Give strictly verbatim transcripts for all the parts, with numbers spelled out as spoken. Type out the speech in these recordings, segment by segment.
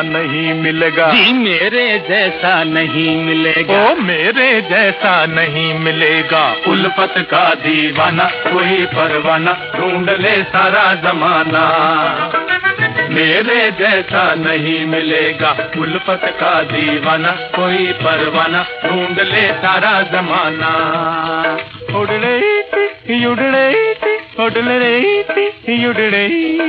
नहीं मिलेगा जी, मेरे जैसा नहीं मिलेगा। ओ मेरे जैसा नहीं मिलेगा। उल्फत का दीवाना कोई परवाना ढूंढ ले सारा जमाना। मेरे जैसा नहीं मिलेगा। उल्फत का दीवाना कोई परवाना ढूंढ ले सारा जमाना। उड़ड़े उड़ड़े उड़ड़े उड़ड़े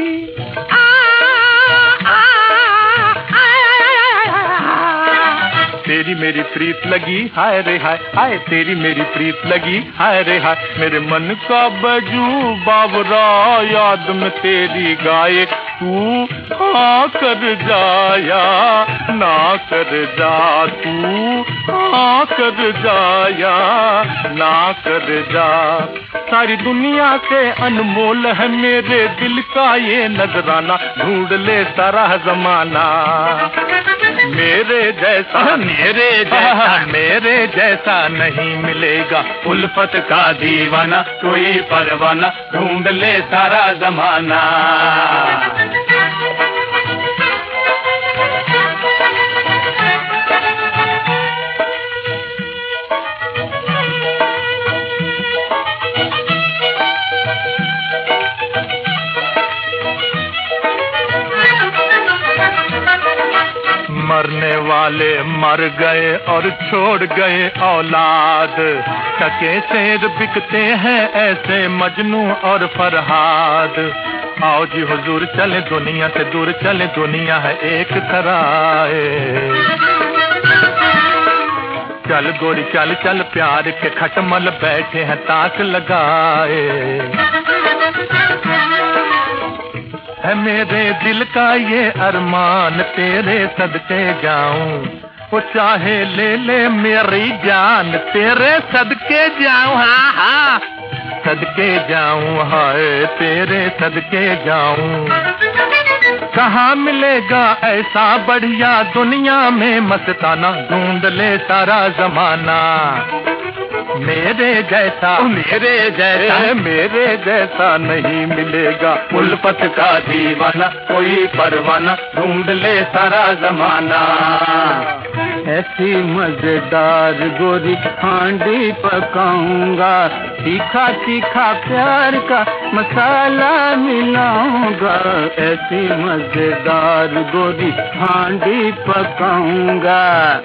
तेरी मेरी प्रीत लगी हाय रे हाय हाय, तेरी मेरी प्रीत लगी हाय रे हाय। मेरे मन का बजू बावरा याद में तेरी गाए, तू हाँ कर जाया ना कर जा, तू हाँ कर जाया ना कर जा। सारी दुनिया से अनमोल है मेरे दिल का ये नजराना, ढूंढ ले सारा जमाना। मेरे जैसा मेरे जैसा मेरे जैसा नहीं मिलेगा। उल्फत का दीवाना कोई परवाना ढूंढ ले सारा जमाना। मरने वाले मर गए और छोड़ गए औलाद, टके शेर बिकते हैं ऐसे मजनू और फरहाद। आओ जी हुजूर चले दुनिया से दूर, चले दुनिया है एक सराय। चल गोरी चल चल प्यार के खटमल बैठे हैं ताक लगाए। है मेरे दिल का ये अरमान तेरे सदके जाऊं, वो चाहे ले ले मेरी जान तेरे सदके जाऊं। हाँ हाँ सदके जाऊं, हाय तेरे सदके जाऊं। कहाँ मिलेगा ऐसा बढ़िया दुनिया में मस्ताना, ढूंढ ले सारा जमाना। मेरे जैसा मेरे जैसा मेरे जैसा नहीं मिलेगा। उल्फत का दीवाना कोई परवाना ढूंढ ले सारा जमाना। ऐसी मजेदार गोरी हांडी पकाऊंगा, तीखा तीखा प्यार का मसाला मिलाऊंगा। ऐसी मजेदार गोरी हांडी पकाऊंगा।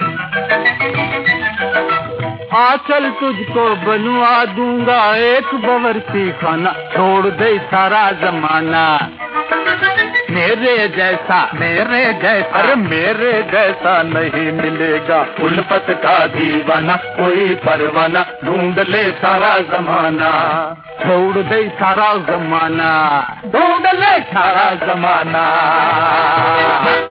आचल तुझको बनवा दूंगा एक बवर्ती खाना, छोड़ दे सारा जमाना। मेरे जैसा मेरे जैसा अरे मेरे जैसा नहीं मिलेगा। उल्फत का दीवाना कोई परवाना ढूंढ ले सारा जमाना। छोड़ दे सारा जमाना, ढूंढ ले सारा जमाना।